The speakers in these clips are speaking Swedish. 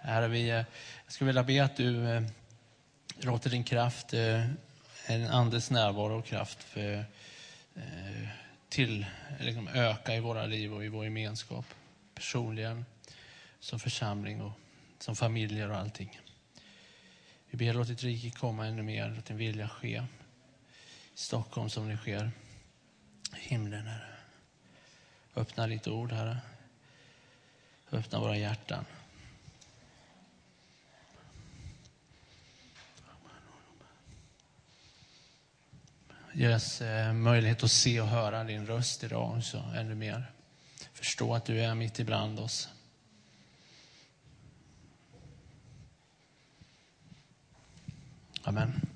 Herre, jag skulle vilja be att du låter din kraft, en andes närvaro och kraft till liksom öka i våra liv och i vår gemenskap. Personligen, som församling och som familjer och allting. Vi ber låt ditt rike komma ännu mer, låt din vilja ske i Stockholm som det sker i himlen, Herre. Öppna ditt ord, Herre. Öppna våra hjärtan. Ge oss möjlighet att se och höra din röst idag så ännu mer. Förstå att du är mitt ibland oss. Amen.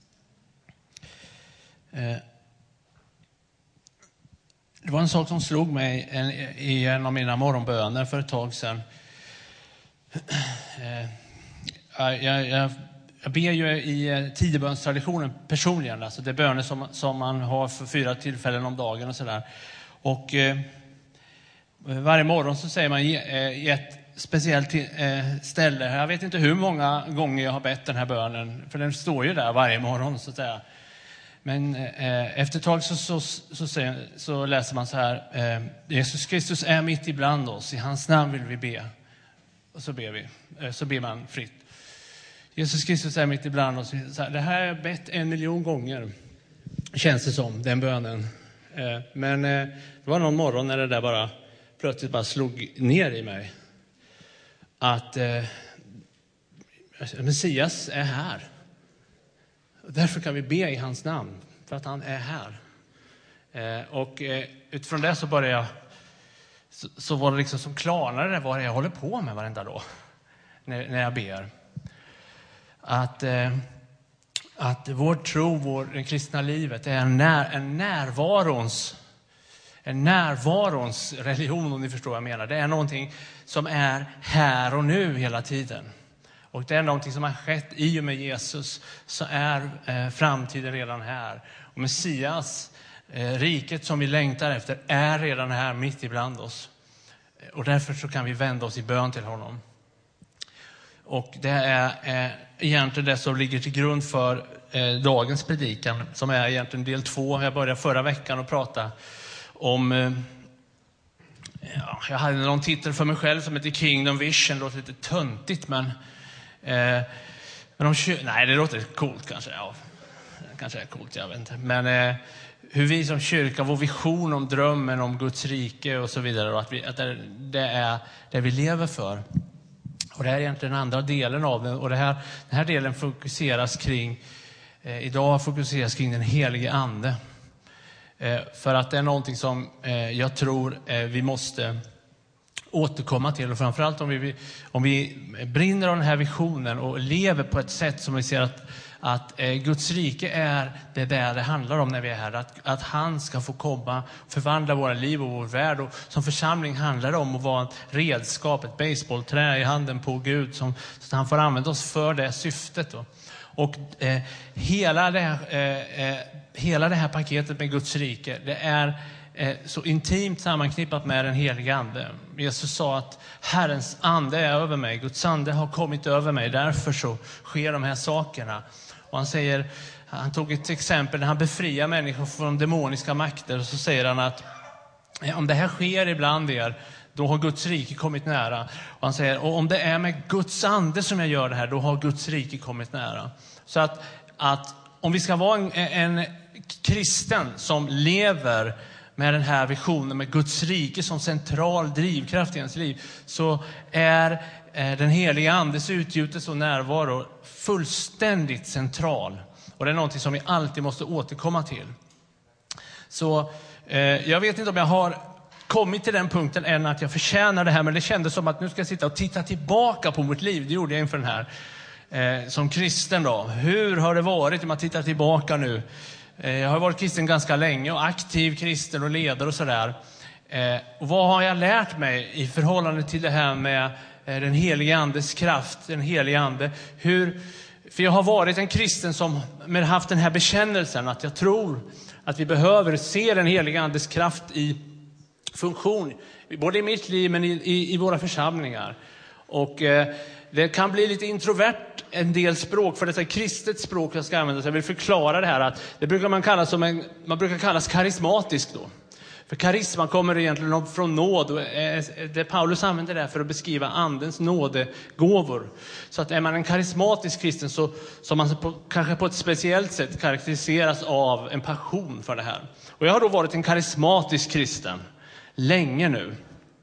Det var en sak som slog mig i en av mina morgonböner för ett tag sedan. Jag ber ju i tiobönstraditionen personligen. Alltså det är böner som man har för 4 tillfällen om dagen och sådär. Och varje morgon så säger man i ett speciellt ställe. Jag vet inte hur många gånger jag har bett den här bönen. För den står ju där varje morgon så att säga. Men efter ett tag så läser man så här. Jesus Kristus är mitt ibland oss. I hans namn vill vi be. Och så ber vi. Så ber man fritt. Jesus Kristus är mitt ibland oss. Det här har jag bett 1 miljon gånger. Känns det som, den bönen. Men det var någon morgon när det där bara plötsligt bara slog ner i mig. Att Messias är här. Därför kan vi be i hans namn. För att han är här. Och utifrån det så började jag. Så var det liksom som klarnade det vad jag håller på med varenda dag. När jag ber. Att vår tro, det kristna livet är en närvarons religion, om ni förstår vad jag menar. Det är någonting som är här och nu hela tiden. Och det är någonting som har skett i och med Jesus, så är framtiden redan här. Och Messias, riket som vi längtar efter, är redan här mitt ibland oss. Och därför så kan vi vända oss i bön till honom. Och det är egentligen det som ligger till grund för dagens predikan, som är egentligen del 2. Jag började förra veckan att prata om... jag hade någon titel för mig själv som heter Kingdom Vision. Det låter lite töntigt, men nej, det låter coolt kanske. Ja, kanske är coolt, jag vet inte. Men hur vi som kyrka, vår vision om drömmen om Guds rike och så vidare, och att det är det vi lever för. Och det här är egentligen den andra delen av det. Och den här delen fokuseras kring den helige ande. För att det är någonting som jag tror vi måste återkomma till. Och framförallt om vi brinner av den här visionen och lever på ett sätt som vi ser att Guds rike är det där det handlar om när vi är här. Att han ska få komma och förvandla våra liv och vår värld. Och som församling handlar det om att vara ett redskap, ett baseballträ i handen på Gud. Så att han får använda oss för det syftet. Då. Och hela det här paketet med Guds rike, det är så intimt sammanknippat med den helige ande. Jesus sa att Herrens ande är över mig. Guds ande har kommit över mig. Därför så sker de här sakerna. Och han tog ett exempel när han befriar människor från demoniska makter. Och så säger han att om det här sker ibland er, då har Guds rike kommit nära. Och han säger, och om det är med Guds ande som jag gör det här, då har Guds rike kommit nära. Så att om vi ska vara en kristen som lever med den här visionen med Guds rike som central drivkraft i ens liv, så är den heliga andes utgjutelse och närvaro fullständigt central. Och det är någonting som vi alltid måste återkomma till. Så jag vet inte om jag har kommit till den punkten än att jag förtjänar det här, men det kändes som att nu ska jag sitta och titta tillbaka på mitt liv. Det gjorde jag inför den här som kristen då. Hur har det varit om man tittar tillbaka nu? Jag har varit kristen ganska länge och aktiv kristen och ledare och sådär. Och vad har jag lärt mig i förhållande till det här med den heliga andes kraft, den heliga ande? För jag har varit en kristen som haft den här bekännelsen att jag tror att vi behöver se den heliga andes kraft i funktion, både i mitt liv men i våra församlingar. Och det kan bli lite introvert en del språk, för det är kristet språk jag ska använda. Så jag vill förklara det här, att det brukar man brukar kallas karismatisk då. För karisma kommer egentligen från nåd, och det Paulus använder det för att beskriva andens nådegåvor. Så att är man en karismatisk kristen så man kanske på ett speciellt sätt karaktäriseras av en passion för det här. Och jag har då varit en karismatisk kristen länge nu.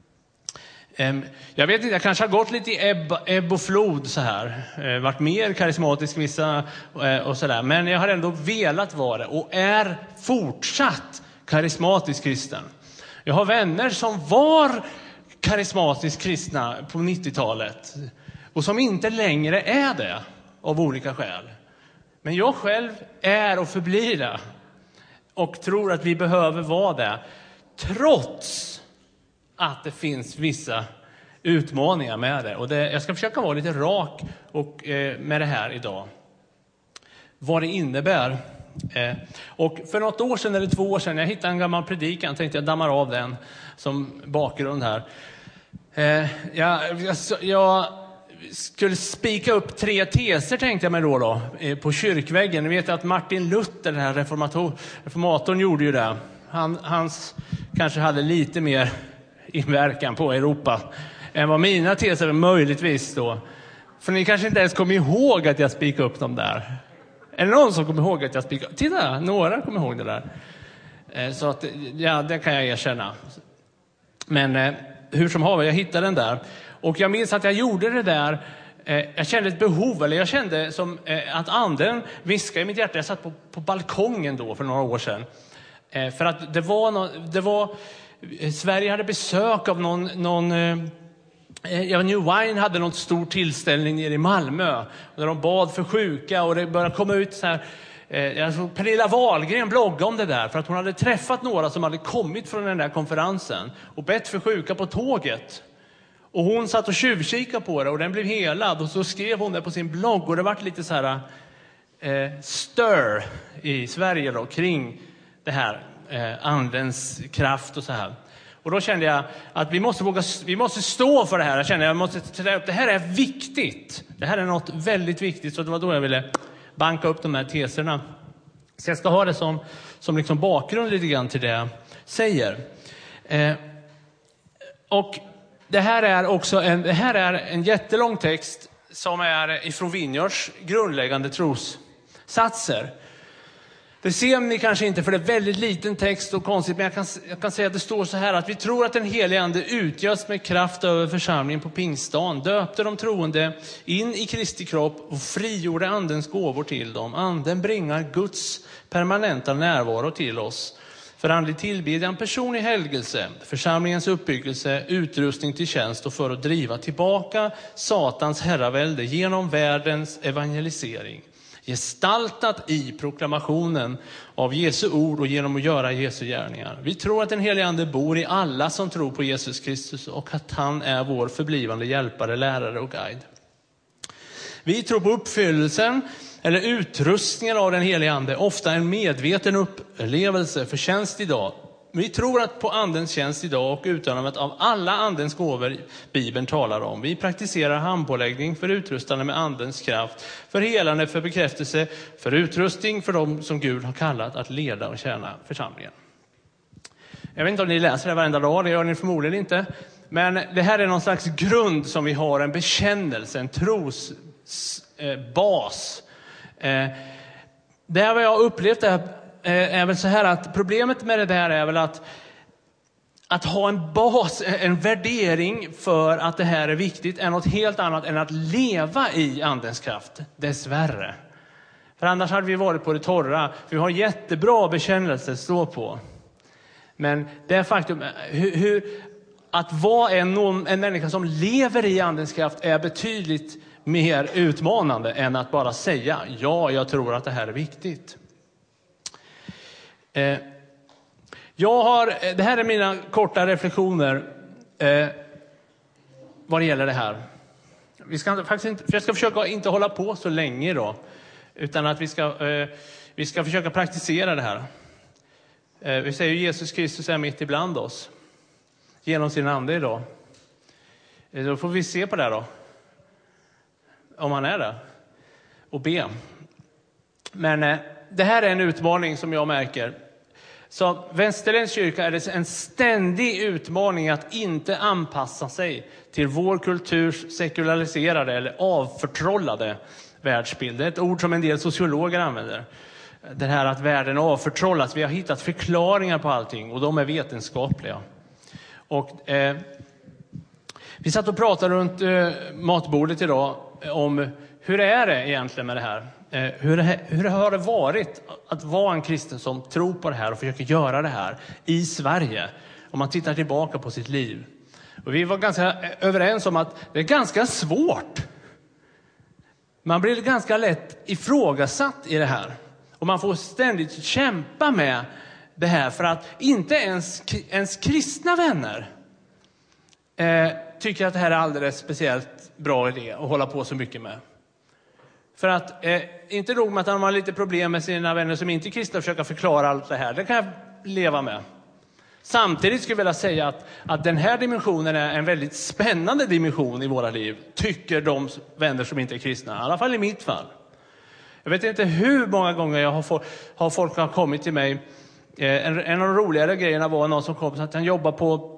Jag vet inte, jag kanske har gått lite i ebb och flod så här. Varit mer karismatisk vissa och sådär. Men jag har ändå velat vara det och är fortsatt karismatisk kristen. Jag har vänner som var karismatiskt kristna på 90-talet och som inte längre är det av olika skäl. Men jag själv är och förblir det och tror att vi behöver vara det, trots att det finns vissa utmaningar med det. Och jag ska försöka vara lite rak med det här idag. Vad det innebär. Och för något år sedan eller 2 år sedan, jag hittade en gammal predikan, tänkte jag dammar av den som bakgrund här. Jag skulle spika upp 3 teser, tänkte jag mig då på kyrkväggen. Ni vet att Martin Luther, den här reformatorn, gjorde ju det. Hans kanske hade lite mer inverkan på Europa än vad mina teser möjligtvis då. För ni kanske inte ens kommer ihåg att jag spikade upp dem där. Är det någon som kommer ihåg att jag spikade upp? Titta, några kommer ihåg det där. Så att, ja, det kan jag erkänna. Men hur som haver, jag hittade den där. Och jag minns att jag gjorde det där. Jag kände ett behov, eller jag kände som att anden viskade i mitt hjärta. Jag satt på balkongen då för några år sedan. För att det var Sverige hade besök av New Wine hade någon stor tillställning nere i Malmö där de bad för sjuka, och det började komma ut så här. Pernilla Wahlgren bloggade om det där, för att hon hade träffat några som hade kommit från den där konferensen och bett för sjuka på tåget. Och hon satt och tjuvkikade på det, och den blev helad, och så skrev hon det på sin blogg, och det var lite så här stör i Sverige då kring det här andens kraft och så här. Och då kände jag att vi måste stå för det här. Jag kände att jag måste ställa upp. Det här är viktigt. Det här är något väldigt viktigt. Så det var då jag ville banka upp de här teserna. Så jag ska ha det som liksom bakgrund lite grann till det jag säger. Och det här är också en jättelång text som är ifrån Vineyards grundläggande trossatser. Det ser ni kanske inte, för det är väldigt liten text och konstigt, men jag kan säga att det står så här: att vi tror att den helige ande utgörs med kraft över församlingen på pingstdagen, döpte de troende in i Kristi kropp och frigjorde andens gåvor till dem. Anden bringar Guds permanenta närvaro till oss för andlig tillbedjan, personlig helgelse, församlingens uppbyggelse, utrustning till tjänst och för att driva tillbaka Satans herravälde genom världens evangelisering. Gestaltat i proklamationen av Jesu ord och genom att göra Jesu gärningar. Vi tror att den helige ande bor i alla som tror på Jesus Kristus och att han är vår förblivande hjälpare, lärare och guide. Vi tror på uppfyllelsen eller utrustningen av den helige ande, ofta en medveten upplevelse för tjänst idag. Vi tror att på andens tjänst idag och utövande av alla andens gåvor Bibeln talar om. Vi praktiserar handpåläggning för utrustande med andens kraft, för helande, för bekräftelse, för utrustning för dem som Gud har kallat att leda och tjäna församlingen. Jag vet inte om ni läser det varenda dag, det gör ni förmodligen inte. Men det här är någon slags grund som vi har, en bekännelse, en trosbas. Det har jag upplevt det är väl så här att problemet med det där är väl att ha en bas, en värdering för att det här är viktigt är något helt annat än att leva i andens kraft, dessvärre. För annars hade vi varit på det torra. Vi har jättebra bekännelse att stå på. Men det är faktum att vara en människa som lever i andens kraft är betydligt mer utmanande än att bara säga ja, jag tror att det här är viktigt. Det här är mina korta reflektioner vad det gäller det här. Jag ska försöka inte hålla på så länge då, utan att vi ska försöka praktisera det här. Vi säger ju Jesus Kristus är mitt ibland oss genom sin ande idag. Då får vi se på det här då. om han är det, och be. Men det här är en utmaning som jag märker. Så Västerländsk kyrka är det en ständig utmaning att inte anpassa sig till vår kulturs sekulariserade eller avförtrollade världsbild. Det är ett ord som en del sociologer använder. Det här att världen avförtrollas. Vi har hittat förklaringar på allting och de är vetenskapliga. Och vi satt och pratade runt matbordet idag om hur är det egentligen med det här. Hur har det varit att vara en kristen som tror på det här och försöker göra det här i Sverige? Om man tittar tillbaka på sitt liv. Och vi var ganska överens om att det är ganska svårt. Man blir ganska lätt ifrågasatt i det här. Och man får ständigt kämpa med det här för att inte ens kristna vänner tycker att det här är alldeles speciellt bra idé att hålla på så mycket med. För att inte nog med att man har lite problem med sina vänner som inte är kristna försöka förklara allt det här. Det kan jag leva med. Samtidigt skulle jag vilja säga att den här dimensionen är en väldigt spännande dimension i våra liv. Tycker de vänner som inte är kristna. I alla fall i mitt fall. Jag vet inte hur många gånger jag har folk har kommit till mig. En av de roligare grejerna var någon som kom så att han jobbar på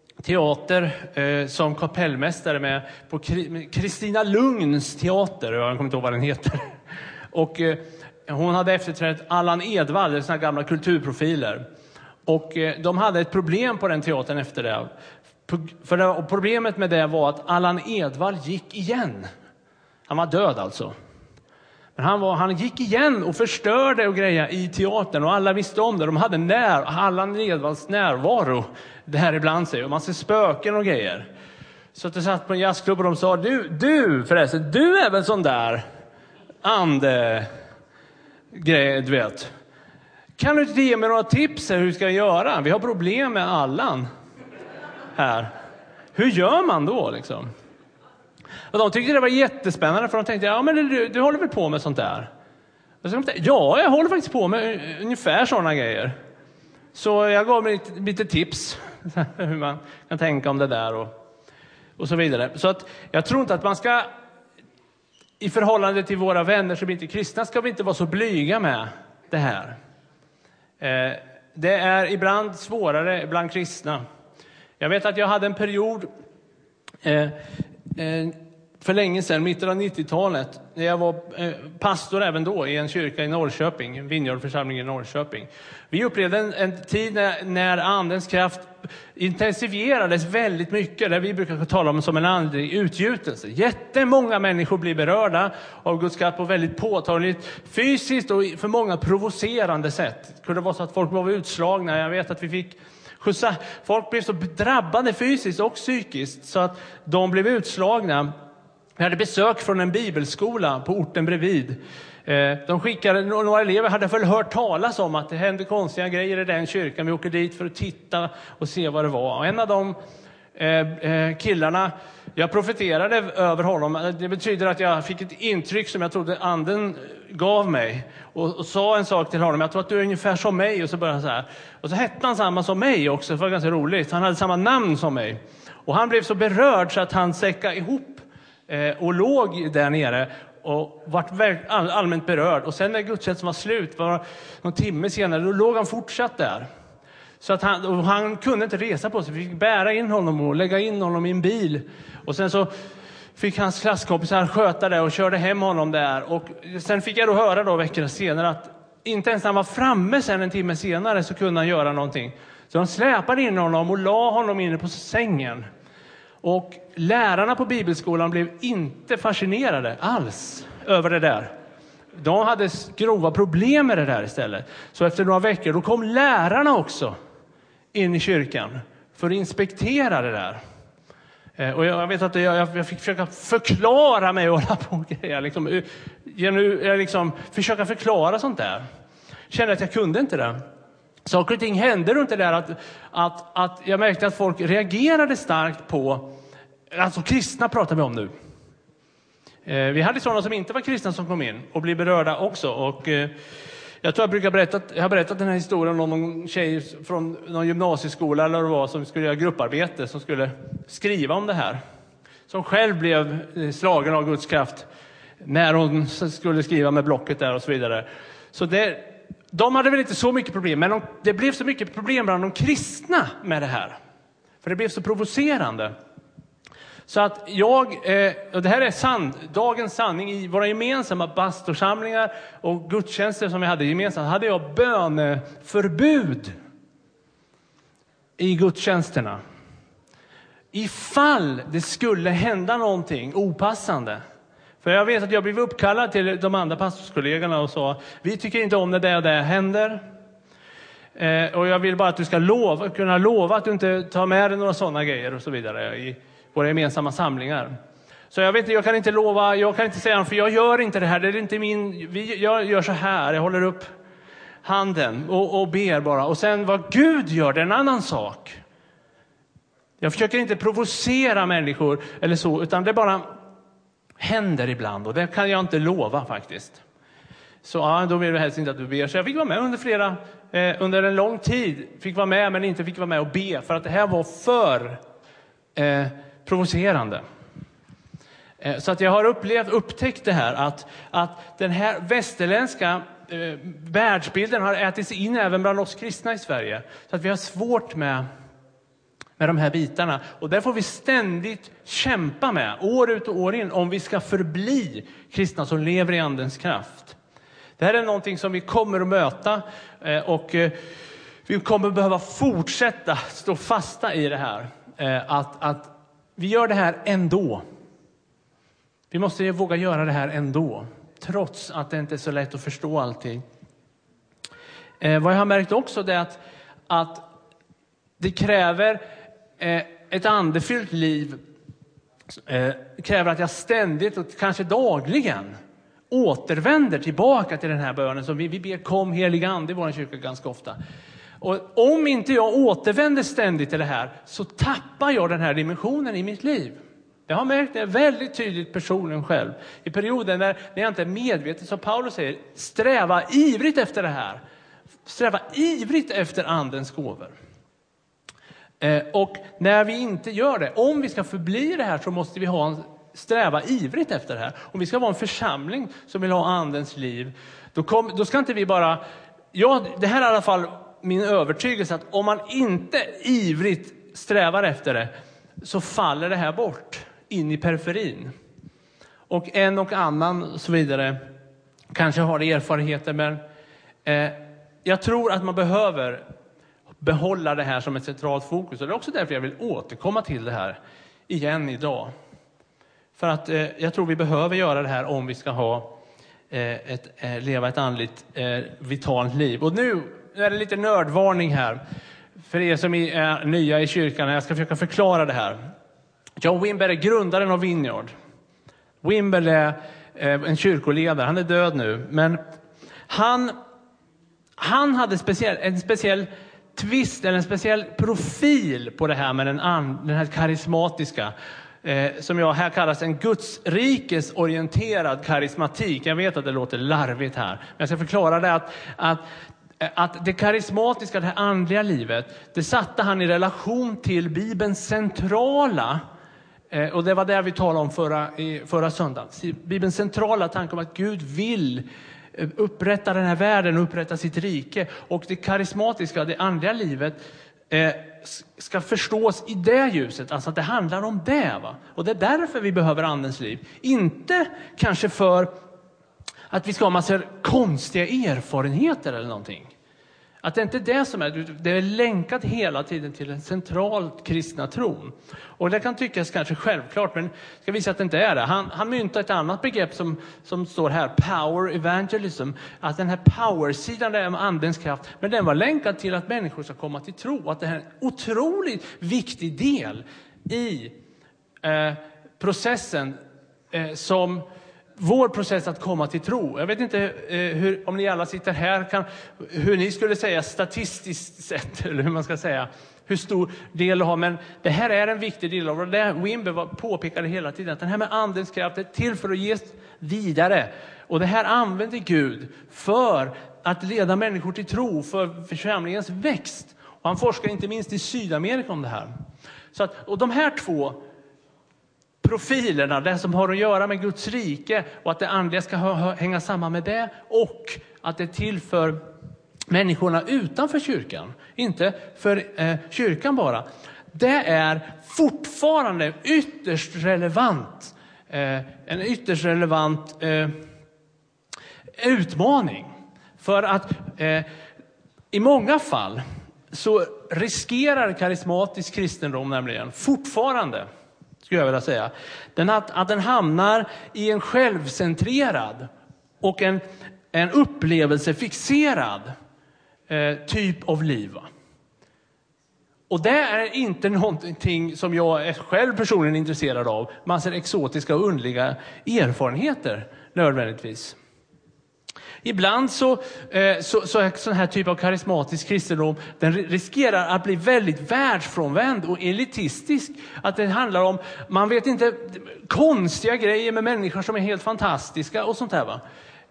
teater som kapellmästare på Kristina Lugns teater. Jag kommer inte ihåg vad den heter. Och hon hade efterträtt Allan Edwall, såna gamla kulturprofiler. Och de hade ett problem på den teatern efter det. Och problemet med det var att Allan Edwall gick igen. Han var död alltså. Men han gick igen och förstörde och grejer i teatern. Och alla visste om det. De hade Allan Edwalls närvaro det här ibland sig. Och man ser spöken och grejer. Så att det satt på en jazzklubb och de sa, du förresten, du är väl sån där ande grej, du vet. Kan du inte ge mig några tips hur vi ska göra? Vi har problem med Allan här. Hur gör man då liksom? Och de tyckte det var jättespännande för de tänkte, ja men du håller väl på med sånt där? Och så tänkte, ja, jag håller faktiskt på med ungefär sådana grejer. Så jag gav mig lite tips hur man kan tänka om det där och så vidare. Så att jag tror inte att man ska, i förhållande till våra vänner som inte är kristna, ska vi inte vara så blyga med det här. Det är ibland svårare bland kristna. Jag vet att jag hade en period för länge sedan, mitten av 90-talet, när jag var pastor även då i en kyrka i Norrköping, en Vinjardförsamling i Norrköping. Vi upplevde en tid när andens kraft intensifierades väldigt mycket, där vi brukar tala om som en andlig utgjutelse. Jättemånga människor blir berörda av Guds kraft på väldigt påtagligt fysiskt och för många provocerande sätt. Det kunde vara så att folk var utslagna. Jag vet att vi fick skjutsa. Folk blev så drabbade fysiskt och psykiskt så att de blev utslagna. Vi hade besök från en bibelskola på orten bredvid. De skickade, några elever hade väl hört talas om att det hände konstiga grejer i den kyrkan. Vi åker dit för att titta och se vad det var. Och en av de killarna, jag profeterade över honom. Det betyder att jag fick ett intryck som jag trodde anden gav mig. Och sa en sak till honom. Jag tror att du är ungefär som mig. Och så började han så här. Och så hette han samma som mig också. Det var ganska roligt. Han hade samma namn som mig. Och han blev så berörd så att han säckade ihop. Och låg där nere. Och vart allmänt berörd. Och sen när gudstjänsten var slut, var någon timme senare, då låg han fortsatt där. Så att han kunde inte resa på sig. Vi fick bära in honom och lägga in honom i en bil. Och sen så fick hans klasskompisar sköta det och körde hem honom där. Och sen fick jag då höra då veckorna senare att inte ens när han var framme sen en timme senare så kunde han göra någonting. Så de släpade in honom och la honom inne på sängen. Och lärarna på bibelskolan blev inte fascinerade alls över det där. De hade grova problem med det där istället. Så efter några veckor då kom lärarna också in i kyrkan för att inspektera det där. Och jag vet att jag fick försöka förklara mig och hålla på grejer. Liksom försöka förklara sånt där. Kände att jag kunde inte det. Saker och ting hände runt det där att jag märkte att folk reagerade starkt på, alltså kristna pratar vi om nu. Vi hade sådana som inte var kristna som kom in och blev berörda också. Och jag tror jag har berättat den här historien om någon tjej från någon gymnasieskola eller vad det var som skulle göra grupparbete, som skulle skriva om det här. Som själv blev slagen av Guds kraft när hon skulle skriva med blocket där och så vidare. Så de hade väl inte så mycket problem, men det blev så mycket problem bland de kristna med det här. För det blev så provocerande. Så att och det här är dagens sanning, i våra gemensamma pastorsamlingar och gudstjänster som vi hade gemensamt, hade jag böneförbud i gudstjänsterna. Ifall det skulle hända någonting opassande. För jag vet att jag blev uppkallad till de andra pastorskollegorna och sa: vi tycker inte om det där händer. Och jag vill bara att du ska kunna lova att du inte tar med dig några sådana grejer och så vidare i våra gemensamma samlingar. Så jag vet inte, jag kan inte lova, jag kan inte säga, för jag gör inte det här. Det är inte jag gör så här, jag håller upp handen och ber bara. Och sen vad Gud gör, det är en annan sak. Jag försöker inte provocera människor eller så, utan det bara händer ibland. Och det kan jag inte lova faktiskt. Så ja, då vill vi helst inte att du ber. Så jag fick vara med under en lång tid. Fick vara med, men inte fick vara med och be. För att det här var för provocerande. Så att jag har upptäckt det här. Att den här västerländska världsbilden har ätits in även bland oss kristna i Sverige. Så att vi har svårt med de här bitarna. Och där får vi ständigt kämpa med, år ut och år in, om vi ska förbli kristna som lever i andens kraft. Det här är någonting som vi kommer att möta, och vi kommer behöva fortsätta stå fasta i det här. Att vi gör det här ändå. Vi måste våga göra det här ändå, trots att det inte är så lätt att förstå allting. Vad jag har märkt också är att det kräver ett andefyllt liv, kräver att jag ständigt och kanske dagligen återvänder tillbaka till den här bönen som vi ber kom heliga ande i vår kyrka ganska ofta. Och om inte jag återvänder ständigt till det här, så tappar jag den här dimensionen i mitt liv. Jag har märkt det väldigt tydligt personligen själv. I perioden när jag inte är medveten, som Paulus säger, sträva ivrigt efter det här. Sträva ivrigt efter andens gåvor. Och när vi inte gör det, om vi ska förbli det här, så måste vi sträva ivrigt efter det här. Om vi ska vara en församling som vill ha andens liv, då ska inte vi bara... det här är i alla fall min övertygelse, att om man inte ivrigt strävar efter det, så faller det här bort in i periferin. Och en och annan och så vidare kanske har erfarenheter, men jag tror att man behöver behålla det här som ett centralt fokus. Och det är också därför jag vill återkomma till det här igen idag. För att jag tror vi behöver göra det här om vi ska leva ett andligt vitalt liv. Och nu är det lite nördvarning här för er som är nya i kyrkan. Jag ska försöka förklara det här. John Wimber är grundaren av Vineyard. Wimber är en kyrkoledare. Han är död nu. Men han hade en speciell twist, eller en speciell profil på det här med den här karismatiska, som jag här kallas en Guds rikes orienterad karismatik. Jag vet att det låter larvigt här, men jag ska förklara det att det karismatiska, det här andliga livet, det satte han i relation till Bibelns centrala, och det var det vi talade om förra söndagen. Bibelns centrala tanke om att Gud vill upprätta den här världen och upprätta sitt rike. Och det karismatiska, det andliga livet ska förstås i det ljuset. Alltså att det handlar om det, va? Och det är därför vi behöver andens liv. Inte kanske för att vi ska ha massor konstiga erfarenheter eller någonting. Att det inte är det som det är länkat hela tiden till den centralt kristna tron. Och det kan tyckas kanske självklart, men ska visa att det inte är det. Han myntar ett annat begrepp som står här, power evangelism. Att den här power-sidan är andens kraft, men den var länkad till att människor ska komma till tro. Att det här är en otroligt viktig del i processen som... Vår process att komma till tro. Jag vet inte om ni alla sitter här hur ni skulle säga statistiskt sett, eller hur man ska säga, hur stor del har, men det här är en viktig del av det. Wimber påpekade hela tiden att den här med andens kraft är till för att ges vidare. Och det här använder Gud för att leda människor till tro, för församlingens växt. Och han forskar inte minst i Sydamerika om det här. Så att, och de här två profilerna, det som har att göra med Guds rike och att det andliga ska hänga samman med det, och att det är till för människorna utanför kyrkan, inte för kyrkan bara. Det är fortfarande ytterst relevant, en ytterst relevant utmaning. För att i många fall så riskerar karismatisk kristendom nämligen fortfarande, skulle jag vilja säga, att den hamnar i en självcentrerad och en upplevelsefixerad typ av liv. Och det är inte någonting som jag är själv personligen intresserad av. Massor exotiska och underliga erfarenheter nödvändigtvis. Ibland så är sån här typ av karismatisk kristendom, den riskerar att bli väldigt världsfrånvänd och elitistisk. Att det handlar om, man vet inte, konstiga grejer med människor som är helt fantastiska och sånt där, va.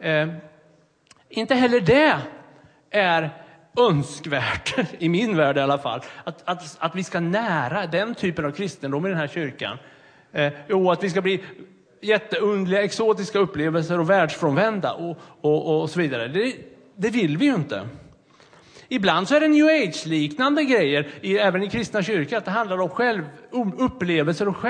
Inte heller det är önskvärt, i min värld i alla fall, att vi ska nära den typen av kristendom i den här kyrkan. Att vi ska bli jätteundliga, exotiska upplevelser och världsfrånvända och så vidare. Det vill vi ju inte. Ibland så är det New Age-liknande grejer, även i kristna kyrkan, att det handlar om upplevelser och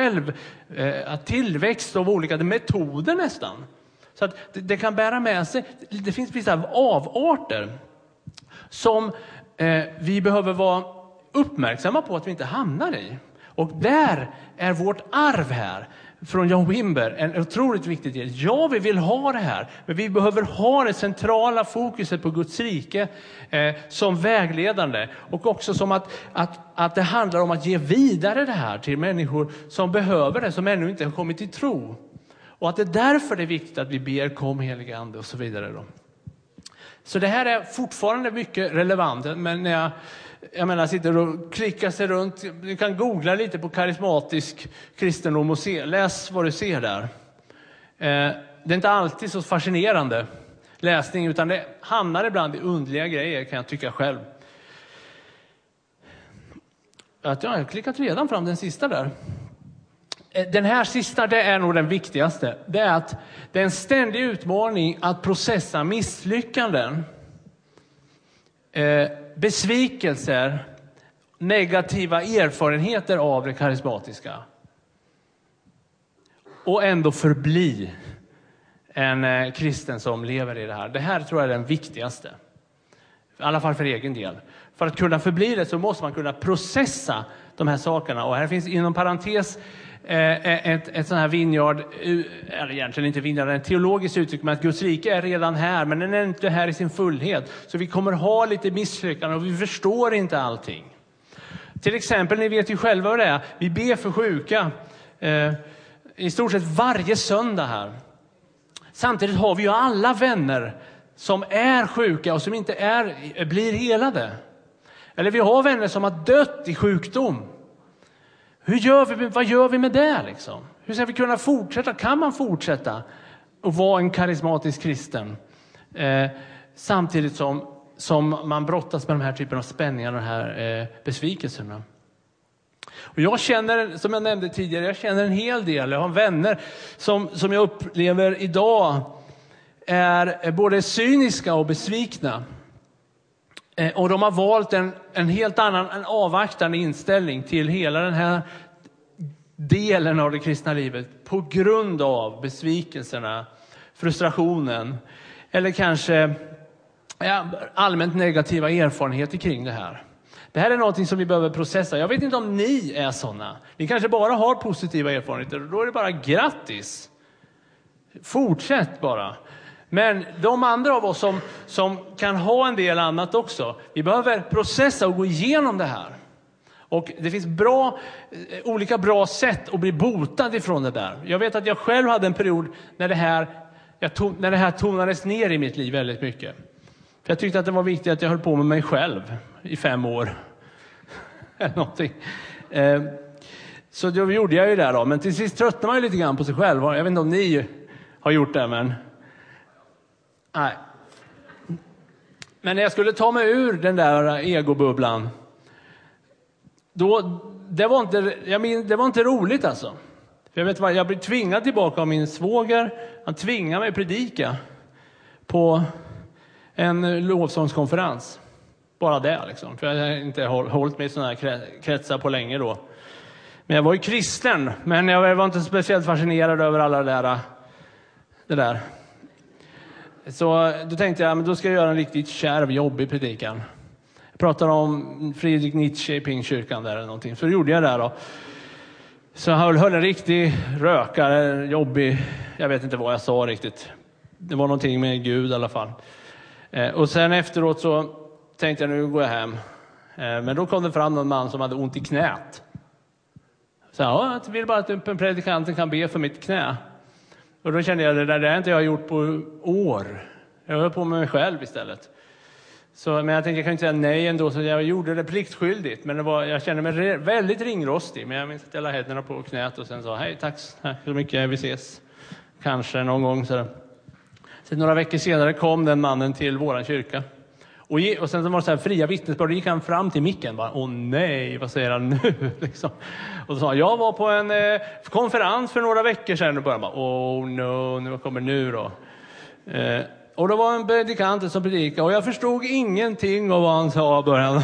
tillväxt av olika metoder nästan. Så att det kan bära med sig, det finns vissa avarter som vi behöver vara uppmärksamma på att vi inte hamnar i. Och där är vårt arv här från John Wimber en otroligt viktig del. Ja, vi vill ha det här, men vi behöver ha det centrala fokuset på Guds rike som vägledande. Och också som att det handlar om att ge vidare det här till människor som behöver det, som ännu inte har kommit till tro. Och att det är därför det är viktigt att vi ber, kom helige ande och så vidare då. Så det här är fortfarande mycket relevant, men när jag menar, sitter och klickar sig runt, du kan googla lite på karismatisk kristendom och läs vad du ser där. Det är inte alltid så fascinerande läsning, utan det hamnar ibland i underliga grejer, kan jag tycka själv. Jag har klickat redan fram den sista där. Den här sista, det är nog den viktigaste. Det är att det är en ständig utmaning att processa misslyckanden, besvikelser, negativa erfarenheter av det karismatiska. Och ändå förbli en kristen som lever i det här. Det här tror jag är den viktigaste. I alla fall för egen del. För att kunna förbli det så måste man kunna processa de här sakerna. Och här finns inom parentes ett sån här vinjard, eller egentligen inte vinjard, en teologisk uttryck med att Guds rike är redan här, men den är inte här i sin fullhet. Så vi kommer ha lite misslyckanden och vi förstår inte allting. Till exempel, ni vet ju själva vad det är. Vi ber för sjuka i stort sett varje söndag här. Samtidigt har vi ju alla vänner som är sjuka och som inte blir helade. Eller vi har vänner som har dött i sjukdom. Vad gör vi med det liksom? Hur ska vi kunna fortsätta? Kan man fortsätta att vara en karismatisk kristen samtidigt som man brottas med de här typen av spänningar och de här besvikelserna? Och jag känner, som jag nämnde tidigare, jag känner en hel del. Jag har vänner som jag upplever idag är både cyniska och besvikna. Och de har valt en helt annan, en avvaktande inställning till hela den här delen av det kristna livet på grund av besvikelserna, frustrationen eller kanske allmänt negativa erfarenheter kring det här. Det här är någonting som vi behöver processa. Jag vet inte om ni är sådana. Ni kanske bara har positiva erfarenheter och då är det bara grattis. Fortsätt bara. Men de andra av oss som kan ha en del annat också, vi behöver processa och gå igenom det här. Och det finns olika bra sätt att bli botad ifrån det där. Jag vet att jag själv hade en period när det här tonades ner i mitt liv väldigt mycket. För jag tyckte att det var viktigt att jag höll på med mig själv i 5 år. Eller någonting. Så då gjorde jag ju det då. Men till sist tröttnade man ju lite grann på sig själv. Jag vet inte om ni har gjort det, men... Nej. Men när jag skulle ta mig ur den där egobubblan, det var inte roligt alltså. För jag vet vad, jag blev tvingad tillbaka av min svåger. Han tvingade mig predika på en lovsångskonferens. Bara det liksom. För jag har inte hållit mig i sådana här kretsar på länge då. Men jag var ju kristen. Men jag var inte speciellt fascinerad över alla det där. Så då tänkte jag, men då ska jag göra en riktigt kärv, jobbig predikan. Jag pratade om Friedrich Nietzsche i Pingstkyrkan där eller någonting. Så gjorde jag det då. Så jag höll en riktig rökare, jobbig. Jag vet inte vad jag sa riktigt. Det var någonting med Gud i alla fall. Och sen efteråt så tänkte jag, nu går jag hem. Men då kom det fram någon man som hade ont i knät. Så jag vill bara att predikanten kan be för mitt knä. Och då kände jag, det där har inte jag gjort på år. Jag höll på med mig själv istället. Men jag tänkte, jag kan inte säga nej ändå, så jag gjorde det pliktskyldigt. Men jag kände mig väldigt ringrostig. Men jag minns att jag la händerna på knät och sen sa, hej, tack så mycket, vi ses. Kanske någon gång. Så några veckor senare kom den mannen till våran kyrka. Och sen var det så här fria vittnesbörd. Då gick han fram till micken. Bara, åh nej, vad säger han nu? Liksom. Och så sa han, jag var på en konferens för några veckor sedan. Och började bara, åh no, vad kommer nu då? Och då var en predikant som predikade. Och jag förstod ingenting av vad han sa i början.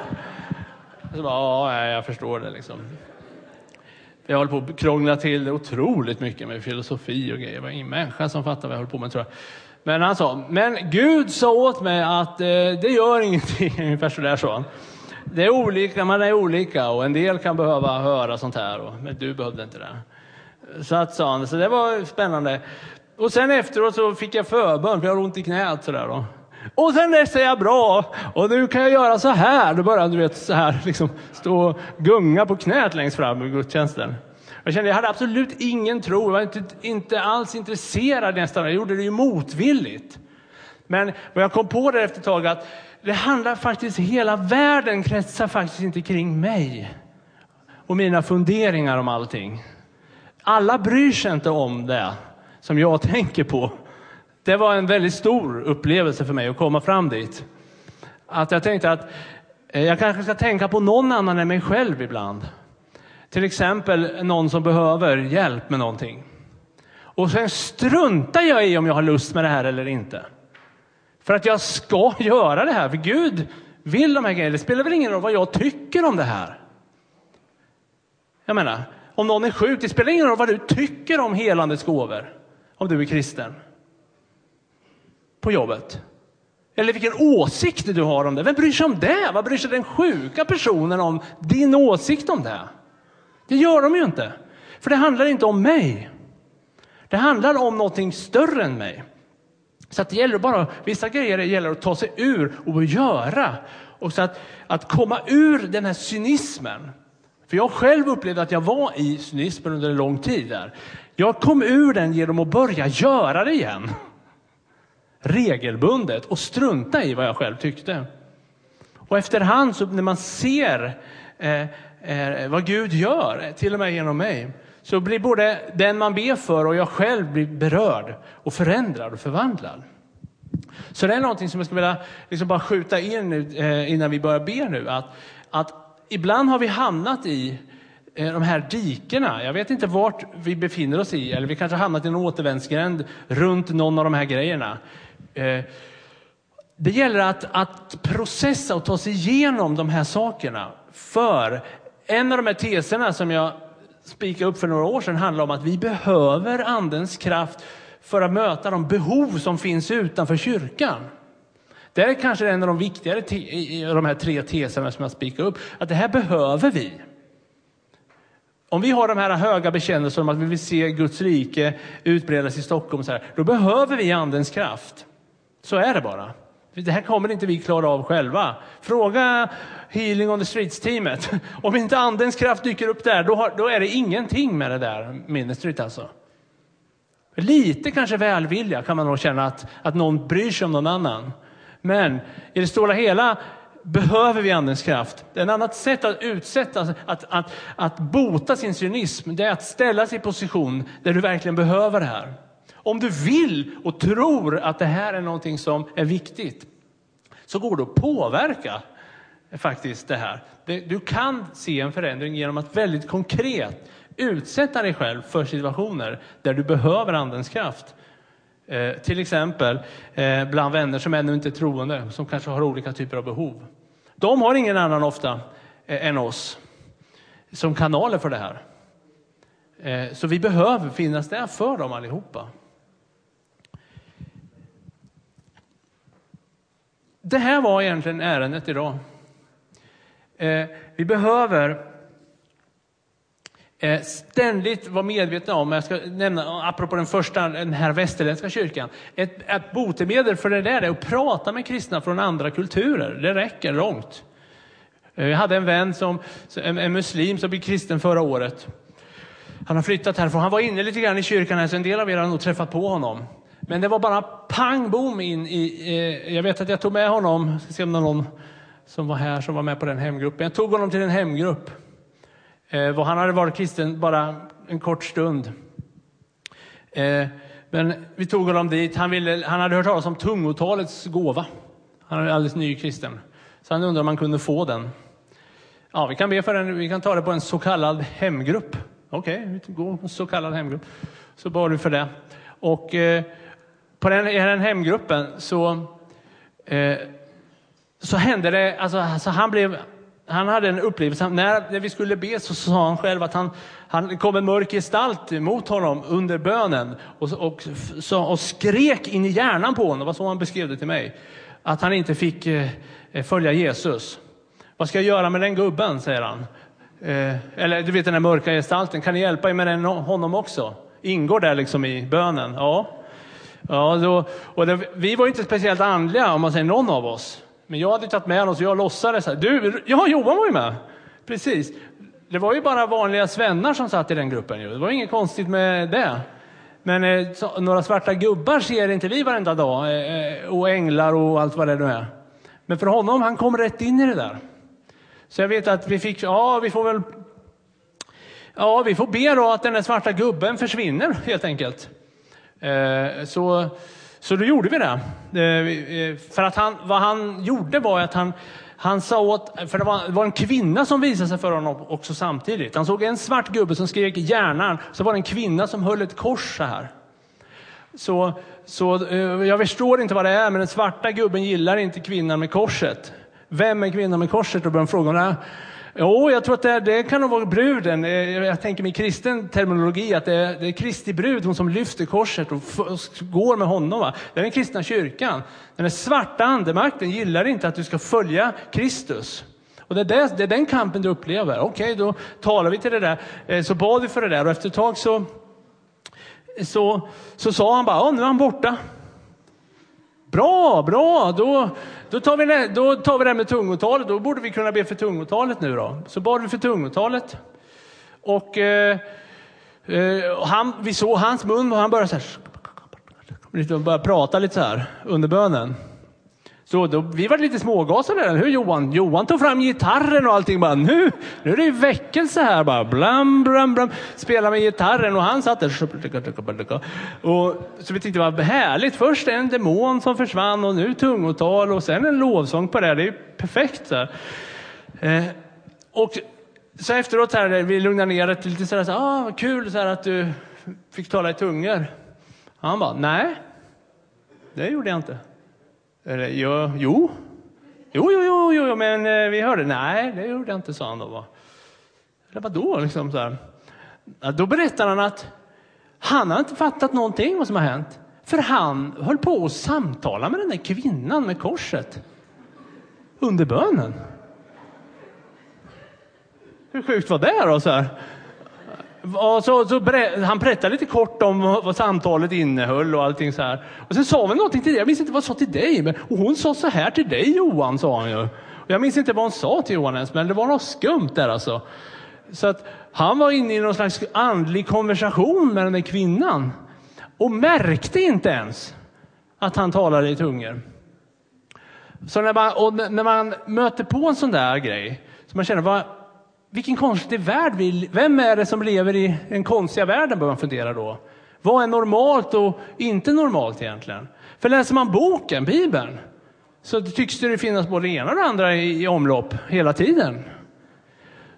Så bara, jag förstår det liksom. Jag håller på att krångla till det otroligt mycket med filosofi och grejer. Det var ingen människa som fattade vad jag höll på med, tror jag. Men han sa, men Gud sa åt mig att det gör ingenting, ungefär så där sa han. Det är olika, man är olika och en del kan behöva höra sånt här, men du behövde inte det. Så att sa han, så det var spännande. Och sen efteråt så fick jag förbön, för jag har ont i knät sådär då. Och sen dess är jag bra, och nu kan jag göra så här. Då började, du vet, så här liksom stå och gunga på knät längst fram i gudstjänsten. Jag kände, jag hade absolut ingen tro. Jag var inte alls intresserad nästan. Jag gjorde det ju motvilligt. Men jag kom på det efter ett tag att det handlar faktiskt, hela världen kretsar faktiskt inte kring mig. Och mina funderingar om allting. Alla bryr sig inte om det som jag tänker på. Det var en väldigt stor upplevelse för mig att komma fram dit. Att jag tänkte att jag kanske ska tänka på någon annan än mig själv ibland. Till exempel någon som behöver hjälp med någonting. Och sen struntar jag i om jag har lust med det här eller inte. För att jag ska göra det här. För Gud vill de här grejerna. Det spelar väl ingen roll vad jag tycker om det här. Jag menar, om någon är sjuk, det spelar ingen roll vad du tycker om helandets gåvor. Om du är kristen. På jobbet. Eller vilken åsikt du har om det. Vem bryr sig om det? Vad bryr sig den sjuka personen om din åsikt om det? Det gör de ju inte. För det handlar inte om mig. Det handlar om någonting större än mig. Så att det gäller bara, vissa grejer gäller att ta sig ur och göra. Och så att komma ur den här cynismen. För jag själv upplevde att jag var i cynismen under en lång tid där. Jag kom ur den genom att börja göra det igen. Regelbundet. Och strunta i vad jag själv tyckte. Och efterhand så när man ser vad Gud gör, till och med genom mig, så blir både den man ber för och jag själv blir berörd och förändrad och förvandlad. Så det är någonting som jag skulle vilja liksom bara skjuta in innan vi börjar be nu. Att ibland har vi hamnat i de här dikerna. Jag vet inte vart vi befinner oss i. Eller vi kanske har hamnat i en återvändsgränd runt någon av de här grejerna. Det gäller att processa och ta sig igenom de här sakerna. För en av de här teserna som jag spikade upp för några år sedan handlar om att vi behöver andens kraft för att möta de behov som finns utanför kyrkan. Det är kanske en av de viktigare i de här 3 teserna som jag spikade upp. Att det här behöver vi. Om vi har de här höga bekännelserna om att vi vill se Guds rike utbredas i Stockholm, så här, då behöver vi andens kraft. Så är det bara. Det här kommer inte vi klara av själva. Fråga Healing on the Streets-teamet. Om inte andens kraft dyker upp där, då är det ingenting med det där ministryt alltså. Lite kanske välvilja kan man nog känna att någon bryr sig om någon annan. Men i det stora hela behöver vi andens kraft. En annat sätt att utsätta, att bota sin cynism, det är att ställa sig i position där du verkligen behöver det här. Om du vill och tror att det här är någonting som är viktigt, så går det att påverka faktiskt det här. Du kan se en förändring genom att väldigt konkret utsätta dig själv för situationer där du behöver andens kraft. Till exempel bland vänner som ännu inte är troende, som kanske har olika typer av behov. De har ingen annan ofta än oss som kanaler för det här. Så vi behöver finnas där för dem allihopa. Det här var egentligen ärendet idag. Vi behöver ständigt vara medvetna om, jag ska nämna apropå den här västerländska kyrkan, ett botemedel för det där är att prata med kristna från andra kulturer. Det räcker långt. Jag hade en vän, en muslim som blev kristen förra året. Han har flyttat härifrån. Han var inne lite grann i kyrkan här, så en del av er har nog träffat på honom. Men det var bara pang bom in i... Jag vet att jag tog med honom, jag ska se om någon som var här som var med på den hemgruppen. Jag tog honom till en hemgrupp. Han hade varit kristen bara en kort stund. Men vi tog honom dit. Han hade hört talas om tungotalets gåva. Han är alldeles ny kristen. Så han undrade om man kunde få den. Ja, vi kan be för den. Vi kan ta det på en så kallad hemgrupp. Okej, vi går på en så kallad hemgrupp. Så bad vi för det. Och på den hemgruppen så hände det. Alltså han hade en upplevelse. När vi skulle be så sa han själv att han kom en mörk gestalt mot honom under bönen. Och skrek in i hjärnan på honom. Det var så han beskrev det till mig. Att han inte fick följa Jesus. Vad ska jag göra med den gubben, säger han. Eller du vet den här mörka gestalten. Kan ni hjälpa mig med honom också? Ingår där liksom i bönen? Ja. Vi var inte speciellt andliga om man säger någon av oss. Men jag hade tagit med oss och jag låtsades så här. Johan var ju med. Precis. Det var ju bara vanliga svennar som satt i den gruppen. Det var inget konstigt med det. Men några svarta gubbar ser inte vi varenda dag. Och änglar och allt vad det nu är. Men för honom, han kom rätt in i det där. Så jag vet att vi får be då att den där svarta gubben försvinner helt enkelt. Så då gjorde vi det. För att vad han gjorde var att han sa åt, för det var en kvinna som visade sig för honom också samtidigt. Han såg en svart gubbe som skrek i hjärnan, så var det en kvinna som höll ett kors så här. Så jag förstår inte vad det är, men den svarta gubben gillar inte kvinnan med korset. Vem är kvinnan med korset? Och börjar fråga om jag tror att det kan nog vara bruden. Jag tänker med kristen terminologi att det är Kristi brud, hon som lyfter korset och går med honom. Va? Det är den kristna kyrkan. Den svarta andemakten gillar inte att du ska följa Kristus. Och det är den kampen du upplever. Okej, då talar vi till det där. Så bad vi för det där. Och efter ett tag så sa han bara, nu är han borta. Bra. Då tar vi det med tungotalet. Då borde vi kunna be för tungotalet nu då. Så bad vi för tungotalet. Och vi såg hans mun och han började så här. Började prata lite så här under bönen. Så vi var lite smågasade där. Hur Johan tog fram gitarren och allting. Bara, nu är det ju väckelse här. Bara, blam. Spela med gitarren. Och han satt där. Och så vi tyckte det var härligt. Först en demon som försvann. Och nu tungotal. Och sen en lovsång på det. Det är ju perfekt. Så och så efteråt här, vi lugnade ner det lite så här. Vad kul så här, att du fick tala i tungor. Han bara, nej. Det gjorde jag inte. Jo, men vi hörde, nej, det gjorde jag inte, sa han då. Eller vadå, liksom så här. Då berättar han att han har inte fattat någonting vad som har hänt. För han höll på att samtala med den där kvinnan med korset under bönen. Hur sjukt var det då, så här? Och han berättade lite kort om vad samtalet innehöll och allting så här. Och sen sa vi någonting till dig. Jag minns inte vad han sa till dig. Och hon sa så här till dig, Johan, sa han ju. Och jag minns inte vad hon sa till Johan ens. Men det var något skumt där alltså. Så att han var inne i någon slags andlig konversation med den där kvinnan. Och märkte inte ens att han talade i tungor. Så när man möter på en sån där grej. Så man känner, vilken konstig värld vem är det som lever i en konstiga världen, bör man fundera då. Vad är normalt och inte normalt egentligen? För läser man boken, Bibeln, så tycks det finnas både det ena och det andra i omlopp hela tiden.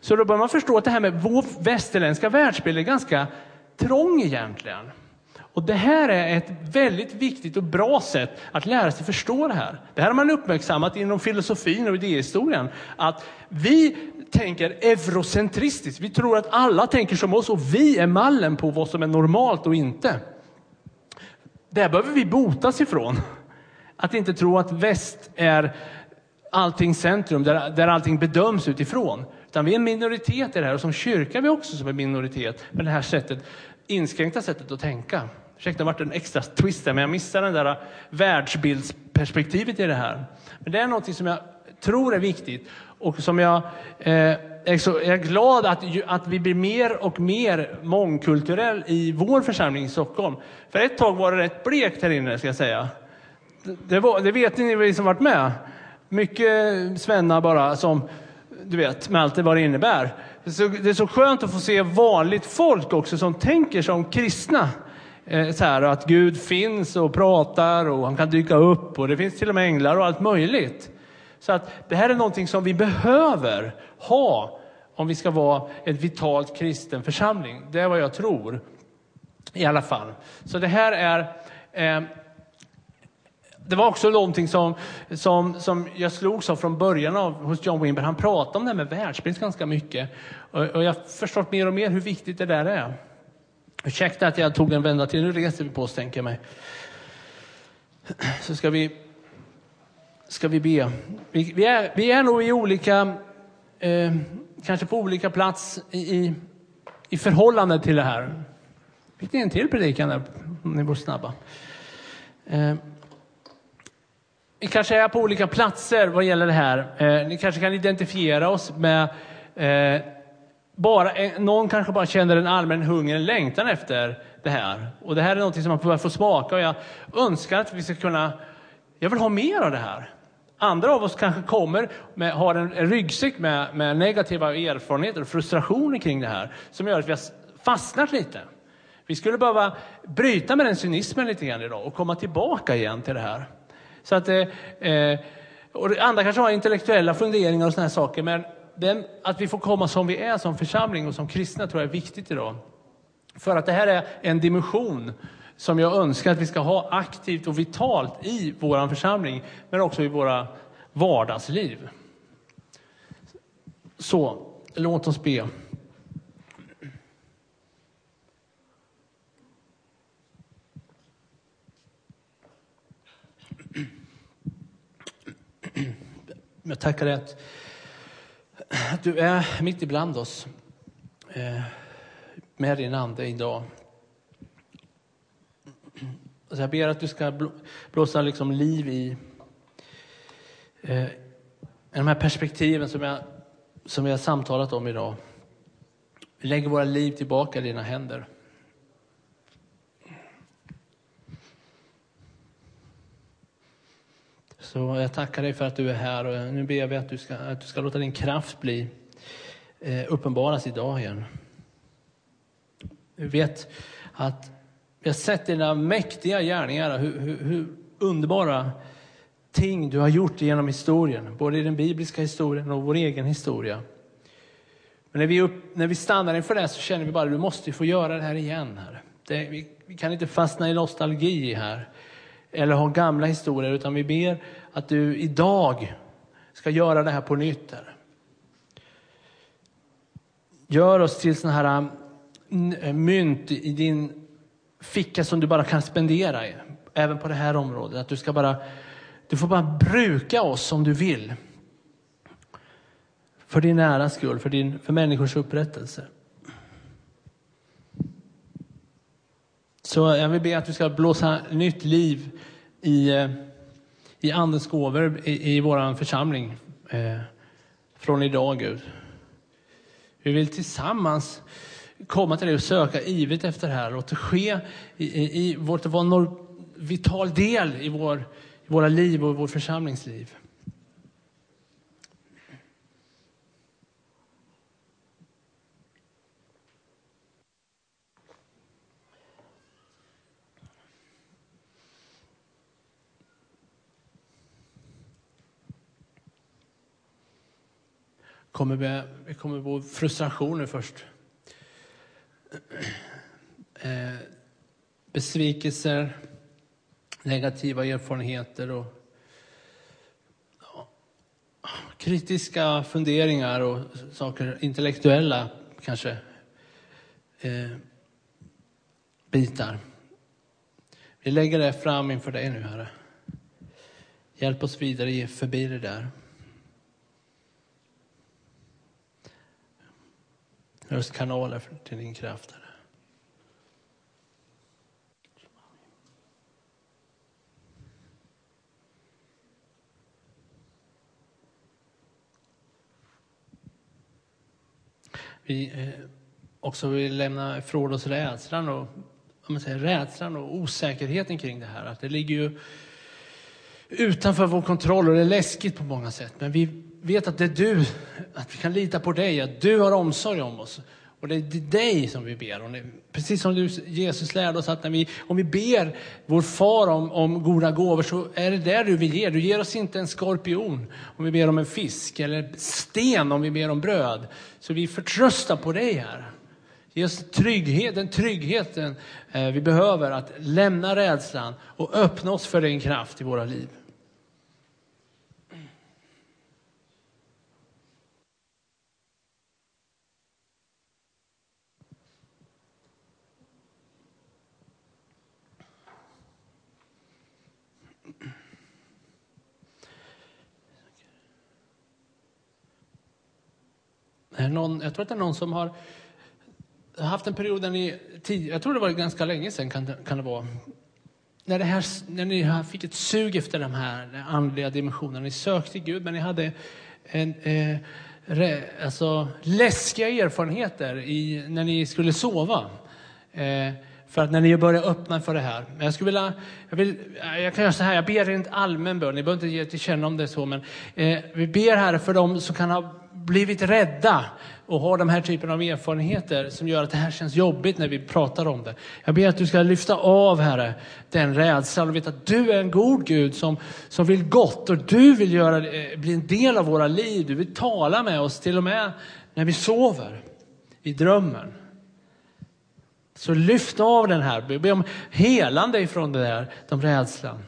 Så då bör man förstå att det här med vår västerländska världsbild är ganska trång egentligen. Och det här är ett väldigt viktigt och bra sätt att lära sig förstå det här. Det här har man uppmärksammat inom filosofin och idéhistorien. Att vi tänker eurocentristiskt. Vi tror att alla tänker som oss och vi är mallen på vad som är normalt och inte. Där behöver vi botas ifrån. Att inte tro att väst är allting centrum där allting bedöms utifrån. Utan vi är en minoritet i det här, och som kyrka är vi också som en minoritet med det här sättet, inskränkta sättet att tänka. Ursäkta, det har varit en extra twist där, men jag missar den där världsbildsperspektivet i det här. Men det är något som jag tror är viktigt och som jag är glad att vi blir mer och mer mångkulturell i vår församling i Stockholm. För ett tag var det rätt blekt här inne, ska jag säga. Det vet ni som varit med. Mycket svenna bara som, du vet, med allt det vad det innebär. Det är så skönt att få se vanligt folk också som tänker som kristna. Så här, att Gud finns och pratar och han kan dyka upp och det finns till och med änglar och allt möjligt. Så att det här är någonting som vi behöver ha om vi ska vara ett vitalt kristen församling. Det är vad jag tror i alla fall. Så det här är det var också någonting som jag slogs av från början hos John Wimber. Han pratade om det här med världsbild ganska mycket. Och jag har förstått mer och mer hur viktigt det där är. Ursäkta att jag tog en vända till. Nu reser vi på oss, tänker jag mig. Så ska vi be. Vi är nog i olika, kanske på olika plats i förhållande till det här. Fick ni en till predikan där? Ni var snabba. Vi kanske är på olika platser vad gäller det här. Ni kanske kan identifiera oss med någon kanske bara känner en allmän hunger, en längtan efter det här. Och det här är något som man får smaka. Och jag önskar att vi ska kunna, jag vill ha mer av det här. Andra av oss kanske har en ryggsäck med negativa erfarenheter och frustrationer kring det här. Som gör att vi har fastnat lite. Vi skulle behöva bryta med den cynismen lite grann idag och komma tillbaka igen till det här. Så att, och andra kanske har intellektuella funderingar och såna här saker, men att vi får komma som vi är som församling och som kristna tror jag är viktigt idag. För att det här är en dimension som jag önskar att vi ska ha aktivt och vitalt i vår församling, men också i våra vardagsliv. Så, låt oss be. Jag tackar dig att du är mitt ibland oss med din ande idag. Så jag ber att du ska blåsa liksom liv i de här perspektiven som vi har samtalat om idag. Vi lägger våra liv tillbaka i dina händer. Så jag tackar dig för att du är här, och nu ber vi att du ska låta din kraft bli uppenbaras idag igen. Vi vet att vi har sett dina mäktiga gärningar, hur underbara ting du har gjort genom historien, både i den bibliska historien och vår egen historia. Men när vi stannar inför det så känner vi bara att du måste få göra det här igen. Här. Vi kan inte fastna i nostalgi här eller ha gamla historier, utan vi ber att du idag ska göra det här på nytt. Här. Gör oss till såna här mynt i din ficka som du bara kan spendera i, även på det här området. Att du får bara bruka oss som du vill. För din ära skull, för människors upprättelse. Så jag vill be att du ska blåsa nytt liv i andens gåvor i våran församling från idag, Gud. Vi vill tillsammans komma till dig och söka ivrigt efter det här. Låt det ske i vårt vara en vital del i våra liv och vårt församlingsliv. kommer vår frustration nu först. Besvikelser, negativa erfarenheter och kritiska funderingar och saker, intellektuella kanske bitar. Vi lägger det fram inför dig nu, Herre. Hjälp oss vidare, ge förbi det där. Gör oss kanaler till din kraft, Herre. Vi också vill lämna ifrån oss rädslan och osäkerheten kring det här. Att det ligger ju utanför vår kontroll och det är läskigt på många sätt. Men vi vet att det är att vi kan lita på dig, att du har omsorg om oss. Och det är dig som vi ber om. Precis som Jesus lärde oss att om vi ber vår far om goda gåvor, så är det där du vill ge. Du ger oss inte en skorpion om vi ber om en fisk, eller sten om vi ber om bröd. Så vi förtröstar på dig här. Ge oss den tryggheten vi behöver att lämna rädslan och öppna oss för din kraft i våra liv. Jag tror att det är någon som har haft en period jag tror det var ganska länge sedan kan det vara. När ni fick ett sug efter de här andliga dimensionerna. Ni sökte Gud, men ni hade läskiga erfarenheter när ni skulle sova. För att när ni börjar öppna för det här. Men jag kan göra så här, jag ber rent allmän bön. Ni behöver inte ge till känna om det är så, men vi ber här för dem som kan ha blivit rädda och har de här typen av erfarenheter som gör att det här känns jobbigt när vi pratar om det. Jag ber att du ska lyfta av, Herre, den rädslan och veta att du är en god Gud som vill gott, och du vill bli en del av våra liv. Du vill tala med oss till och med när vi sover i drömmen. Så lyft av den här. Be om helande ifrån det där, de rädslan.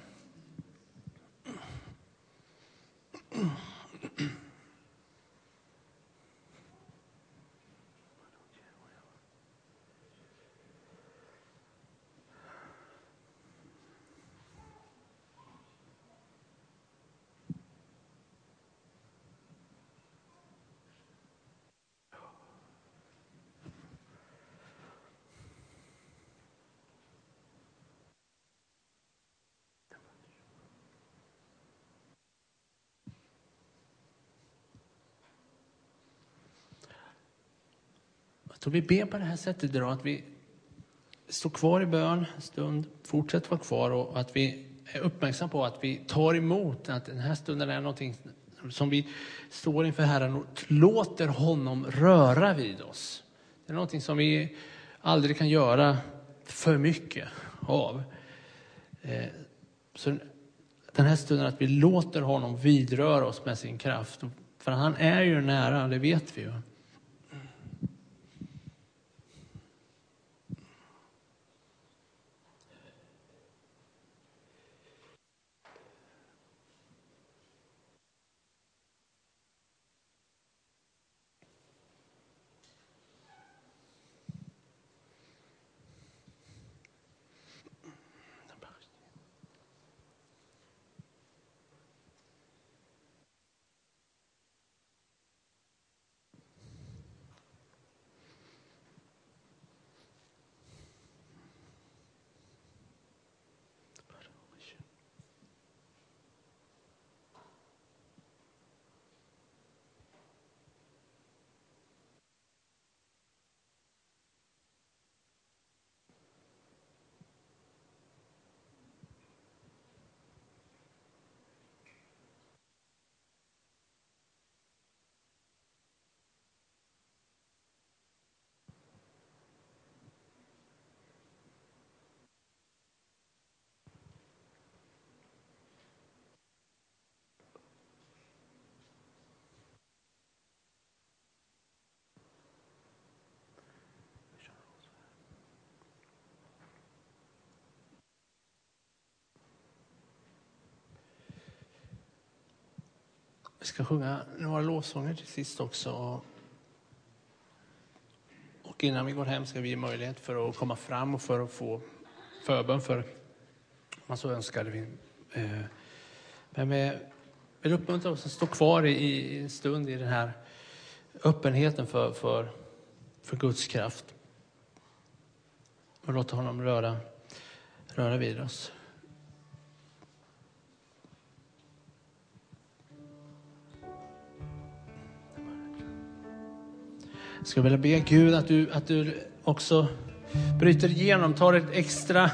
Så vi ber på det här sättet idag, att vi står kvar i bön en stund, fortsätter vara kvar, och att vi är uppmärksamma på att vi tar emot att den här stunden är någonting som vi står inför Herren och låter honom röra vid oss. Det är någonting som vi aldrig kan göra för mycket av. Så den här stunden att vi låter honom vidröra oss med sin kraft. För han är ju nära, det vet vi ju. Vi ska sjunga några lovsånger till sist också. Och innan vi går hem ska vi ge möjlighet för att komma fram och för att få förbön för om man så önskar. Men vi vill uppmuntra oss att stå kvar i en stund i den här öppenheten för Guds kraft. Och låta honom röra vid oss. Jag skulle vilja be Gud att du också bryter igenom, tar ett extra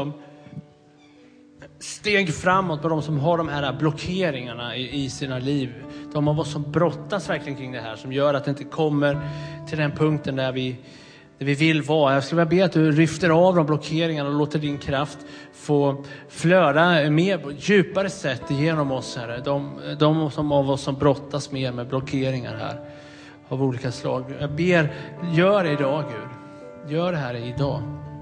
steg framåt på de som har de här blockeringarna i sina liv. De av oss som brottas verkligen kring det här, som gör att det inte kommer till den punkten där vi vill vara. Jag skulle vilja be att du lyfter av de blockeringarna och låter din kraft få flöda mer på djupare sätt genom oss, Herre. De som av oss som brottas mer med blockeringar här av olika slag. Jag ber, gör det idag, Gud. Gör det här idag.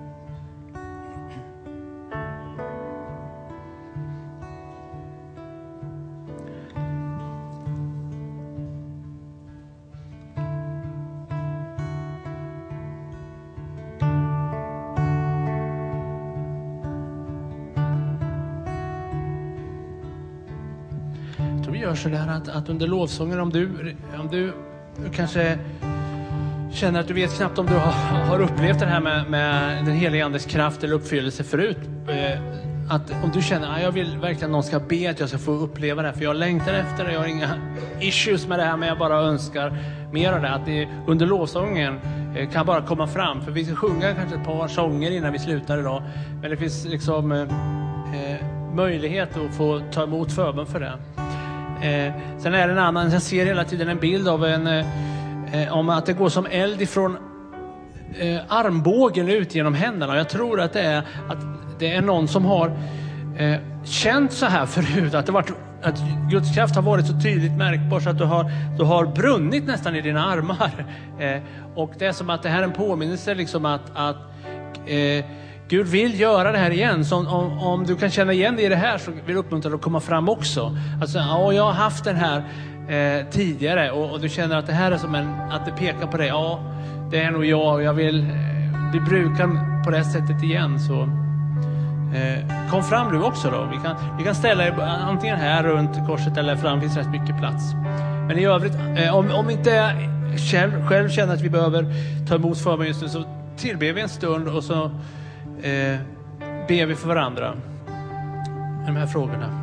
Gör så där att under lovsången, om du kanske känner att du vet knappt om du har upplevt det här med den heliga andes kraft eller uppfyllelse förut, att om du känner att jag vill verkligen någon ska be att jag ska få uppleva det här, för jag längtar efter det, jag har inga issues med det här, men jag bara önskar mer av det, att det under lovsången kan bara komma fram, för vi ska sjunga kanske ett par sånger innan vi slutar idag, men det finns möjlighet att få ta emot förbön för det. Sen är det en annan, jag ser hela tiden en bild av om att det går som eld ifrån armbågen ut genom händerna, och jag tror att det är någon som har känt så här förut, att Guds kraft har varit så tydligt märkbar så att du har brunnit nästan i dina armar, och det är som att det här är en påminnelse att Gud vill göra det här igen. Så om du kan känna igen dig i det här, så vill jag uppmuntra dig att komma fram också. Alltså, jag har haft den här tidigare, och du känner att det här är som att det pekar på dig. Ja, det är nog jag, och jag vill bli brukad på det sättet igen. Så kom fram du också då. Vi kan ställa er antingen här runt korset eller fram, finns rätt mycket plats. Men i övrigt, om inte själv känner att vi behöver ta emot förbön just nu, så tillber vi en stund och så ber vi för varandra i de här frågorna.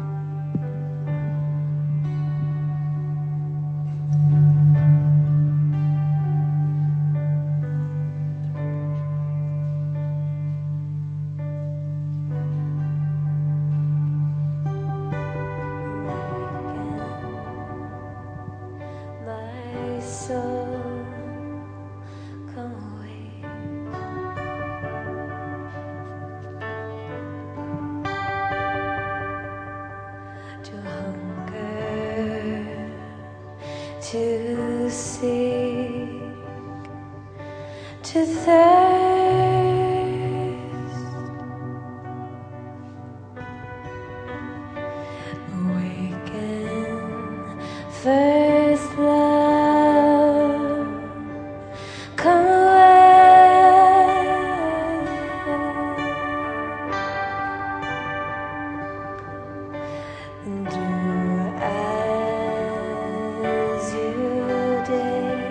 To seek, to thirst, awaken, first love, come away, and do as you did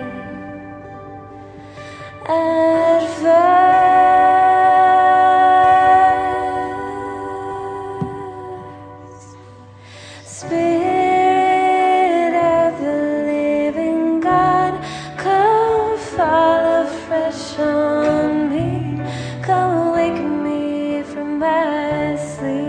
at first. Spirit of the living God, come fall afresh on me, come awaken me from my sleep.